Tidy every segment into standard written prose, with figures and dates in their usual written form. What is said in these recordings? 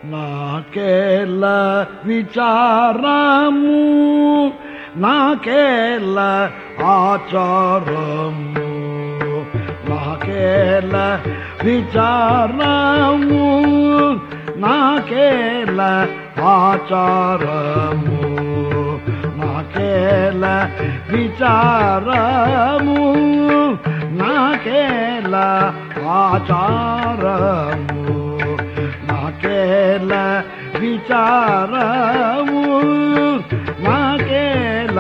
నాకేల విచారము నాకేల ఆచారము నాకేల విచారము నాకేల ఆచారము నాకేల విచారము నాకేల ఆచారము నాకేల విచారము నాకేల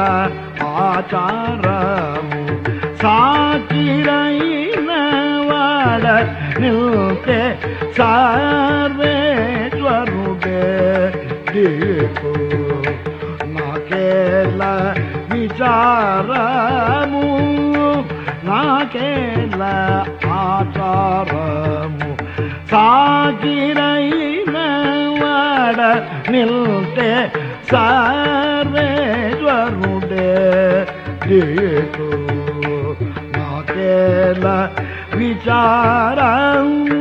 ఆచారము సాకిరైన వాడ నిల్తే సర్వేశ్వరుడే దిక్కు నాకేల విచారము నాకేల ఆచారము సాకిరైన వాడ నిల్తే సర్వేశ్వరుడే దిక్కు నాకేల విచారము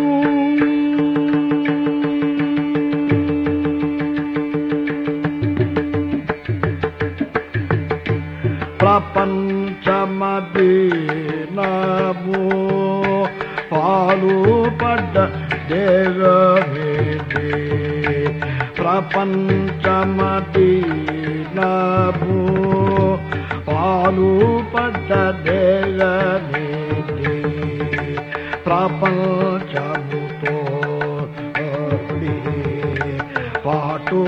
ప్రపంచమదీనము పాలు పడ్డ దేగమేది ప్రపంచమదీనము పాలు పడ్డ దేగమేది ప్రపంచముతో పాటు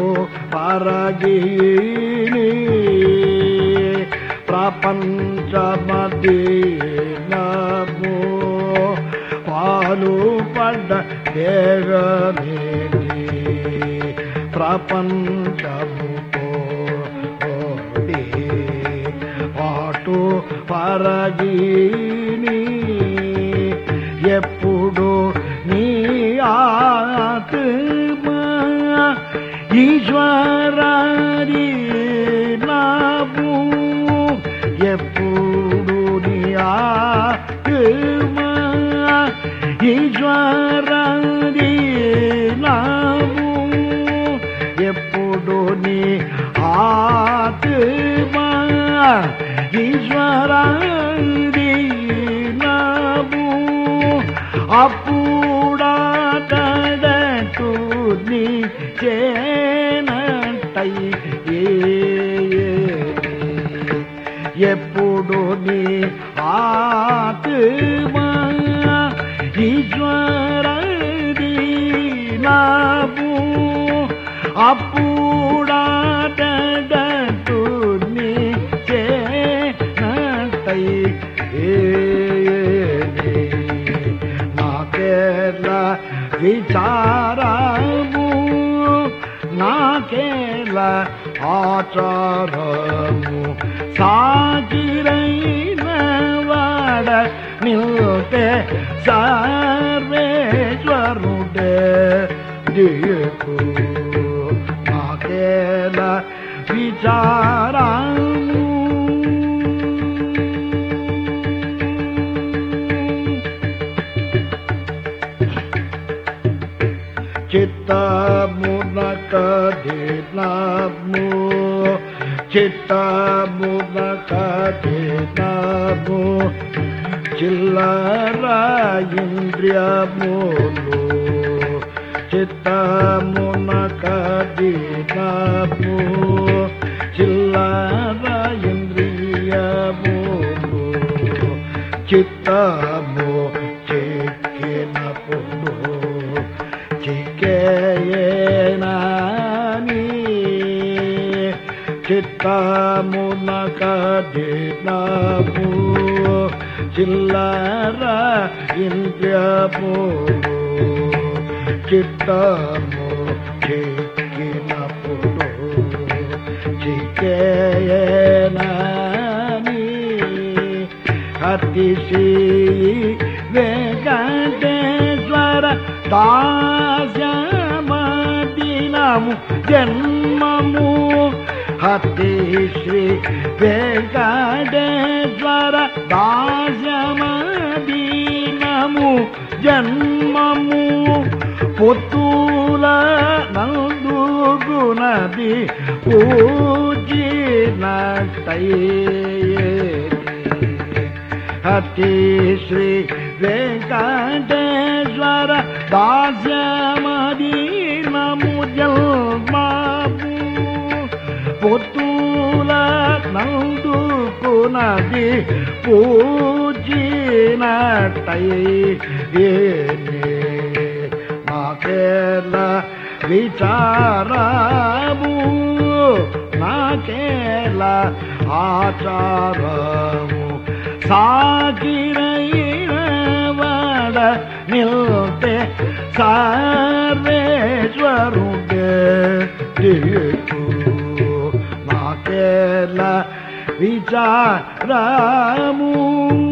పరగిని ప్రపంచమదీనము పాలు పడ్డ దేగమేది ప్రపంచముతో పాటు పరగిని ఎప్పుడు నీ ఆత్మ ఈశ్వరారి నాము ఎప్పుడు నీ ఆత్మ ఈశ్వరారి నాము ఎప్పుడు నీ ఆత్మ ఈశ్వరారి నాము అప్పుడూ నీ చేనట్టై ఎప్పుడు నీ ఆత్మ ఈశ్వరుడి నాము అప్పుడూ నీ చేనట్టై నాకేల విచారము నాకేల ఆచారము సాగిరైన వాడ నిల్తే సర్వేశ్వరుడే దిక్కు నాకేల విచారము చిత్తమునకదినము చిత్తమునకదినము చిల్లర ఇంద్రియములు చిత్తమునకదినము చిల్లర ఇంద్రియములు చిత్తము చిక్కినప్పుడు చిక్కేయనాని చిత్తమునకదినము చిల్లర ఇంద్రియములు చిత్తము చిక్కినప్పుడు చిక్కేయనాని అతిశీ వెంకటేశ్వర దాస్యమదినము జన్మము హతి శ్రీ వెంకటేశ్వర దాస్యమదినము జన్మము పొత్తుల నది పూజినట్టయే అతి శ్రీ వెంకటేశ్వర దాస్యమదీనము జల్మాపు పొత్తుల నందుకునది పూజినట్టయే నాకేల విచారము నాకేల ఆచారము సాగిరైనవాడ నిల్తే సర్వేశ్వరుడే నాకేల విచారము